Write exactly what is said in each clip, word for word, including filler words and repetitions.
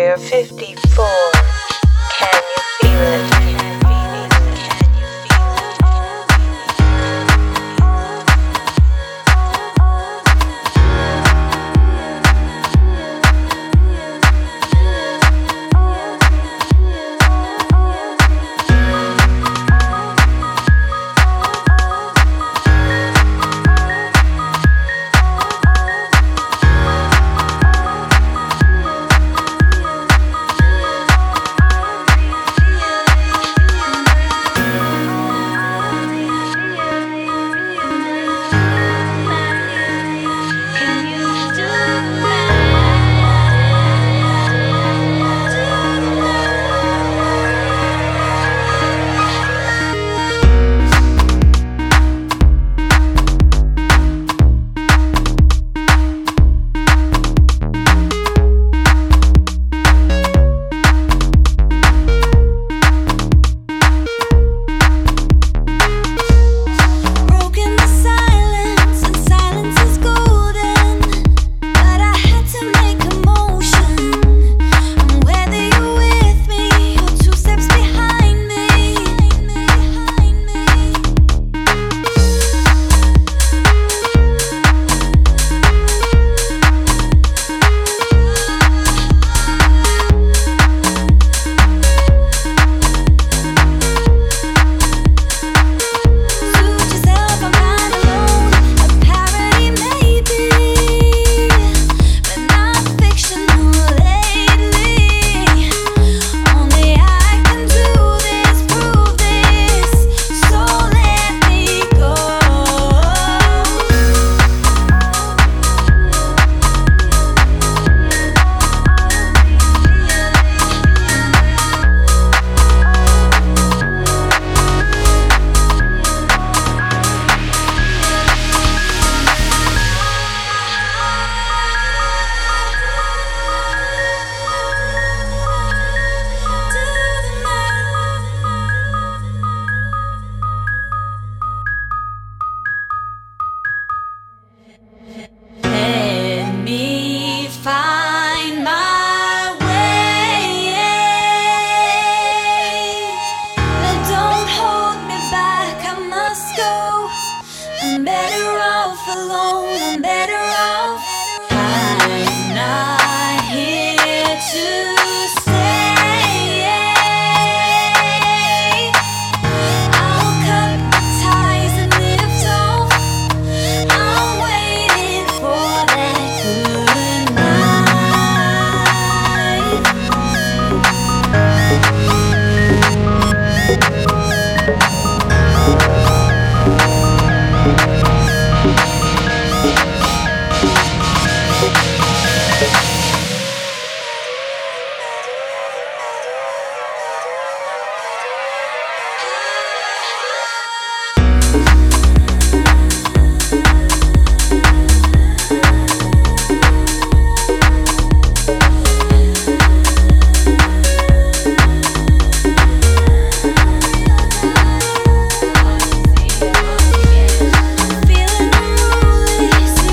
fifty-four. Can you feel it? Can you feel it? Can you feeling the release?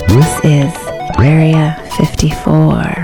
This is Area fifty-four.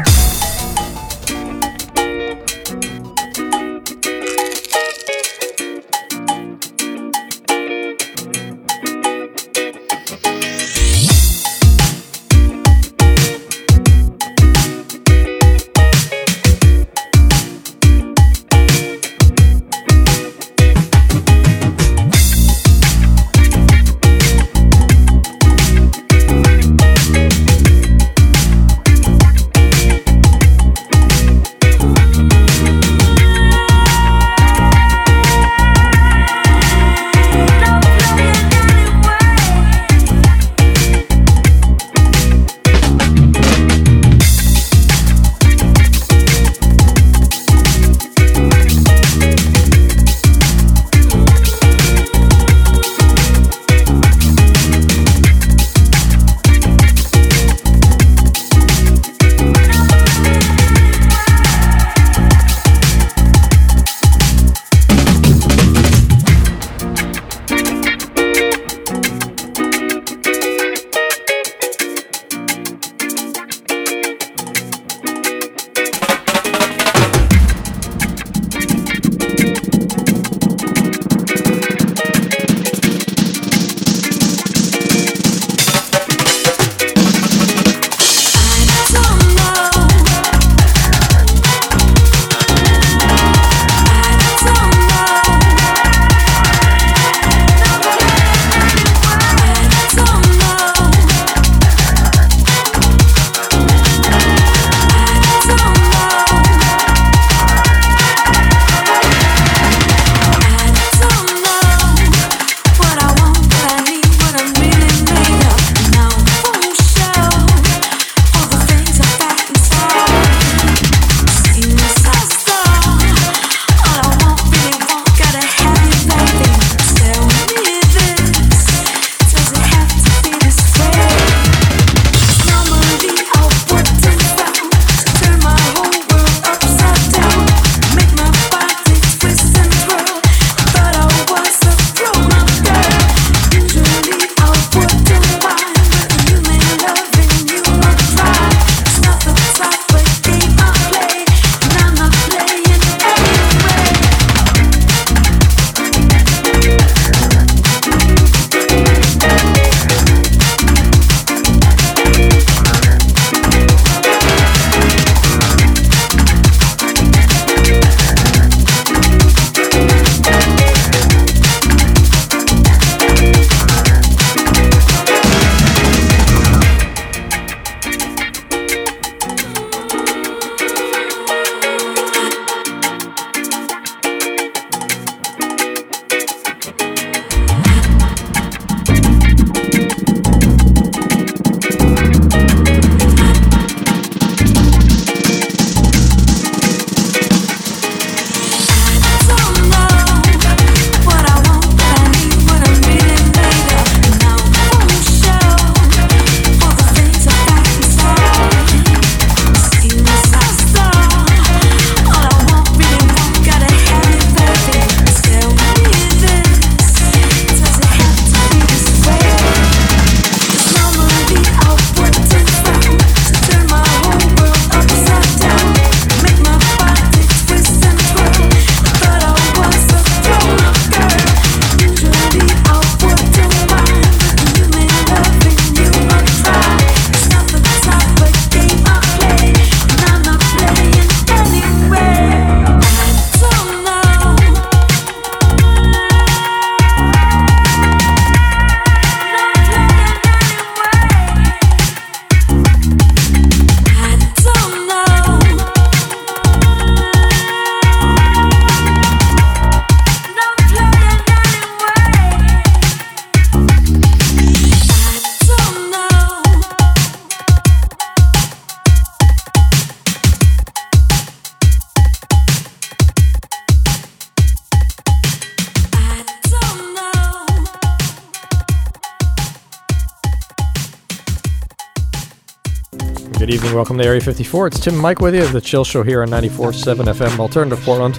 Good evening, welcome to Area fifty-four. It's Tim and Mike with you, the Chill Show here on ninety-four point seven F M, Alternative Portland.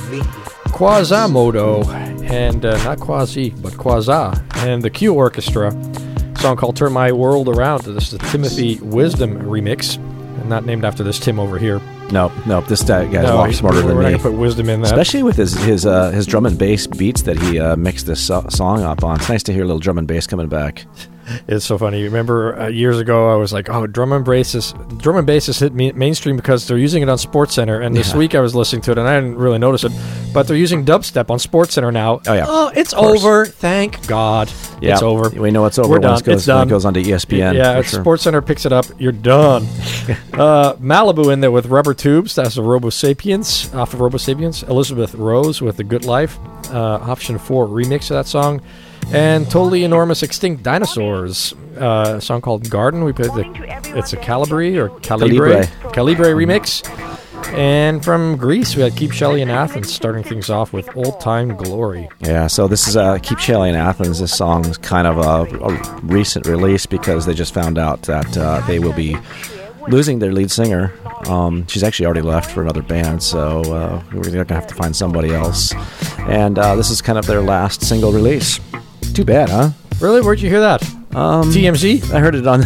Quasimodo, and uh, not Quasi, but Quaza, and the Q Orchestra song called Turn My World Around. This is the Timothy Wisdom remix. Not named after this Tim over here. No, no, this guy, guy's no, a lot smarter we're than not me. Gonna put wisdom in that. Especially with his his uh, his drum and bass beats that he uh, mixed this so- song up on. It's nice to hear a little drum and bass coming back. It's so funny. Remember uh, years ago, I was like, "Oh, drum and bass is drum and bass has hit me- mainstream because they're using it on SportsCenter." And this Yeah. week, I was listening to it, and I didn't really notice it, but they're using dubstep on SportsCenter now. Oh yeah. Oh, it's course. over. Thank God. Yeah, It's over. We know it's over We're when done. it goes, It's when done. it goes on to E S P N. Yeah, for if sure. SportsCenter picks it up, you're done. uh, Malibu in there with Rubber Tubes. That's the Robo Sapiens off of Robo Sapiens. Elizabeth Rose with The Good Life. Uh, option four remix of that song. And Totally Enormous Extinct Dinosaurs. Uh, a song called Garden. We played the. It's a Calibre or Calibre Calibre. Calibre remix. And from Greece, we had Keep Shelley in Athens, starting things off with Old Time Glory. Yeah, so this is uh, Keep Shelley in Athens. This song's kind of a, a recent release because they just found out that uh, they will be losing their lead singer. Um, she's actually already left for another band, so uh, we're going to have to find somebody else. And uh, this is kind of their last single release. Too bad, huh? Really? Where'd you hear that? Um, T M Z? I heard it on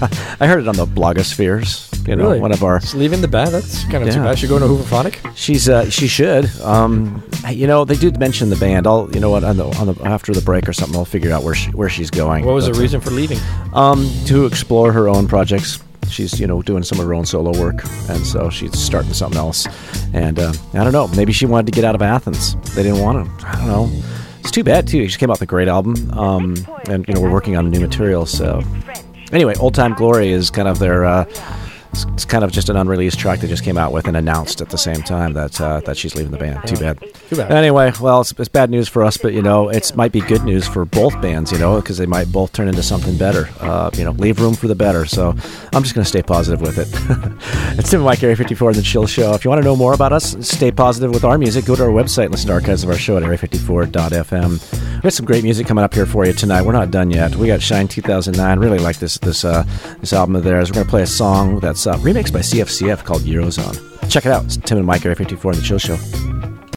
I heard it on the blogospheres. You know, Really? one of our Just leaving the band? That's kind of too Yeah. bad. Should go to Hooverphonic? She's uh, she should. Um, you know, they did mention the band. I'll you know what on the on the after the break or something. I'll figure out where she, where she's going. What was But, the reason for leaving? Um, to explore her own projects. She's you know doing some of her own solo work, and so she's starting something else. And uh, I don't know. Maybe she wanted to get out of Athens. They didn't want to. I don't know. It's too bad too. She came out with a great album. Um, and you know we're working on new material. So anyway, Old Time Glory is kind of their. Uh, It's, it's kind of just an unreleased track they just came out with and announced at the same time that uh, that she's leaving the band. Too bad. Too bad. Anyway, well, it's, it's bad news for us, but you know, it might be good news for both bands, you know, because they might both turn into something better. Uh, you know, leave room for the better. So I'm just going to stay positive with it. It's Tim and Mike, Area fifty-four, and the Chill Show. If you want to know more about us, stay positive with our music. Go to our website and listen to archives of our show at area fifty-four dot f m. We got some great music coming up here for you tonight. We're not done yet. We got Shine two thousand nine. Really like this this uh, this album of theirs. We're going to play a song that's uh, remixed by C F C F called Eurozone. Check it out. It's Tim and Mike, Area fifty-four, and the Chill Show.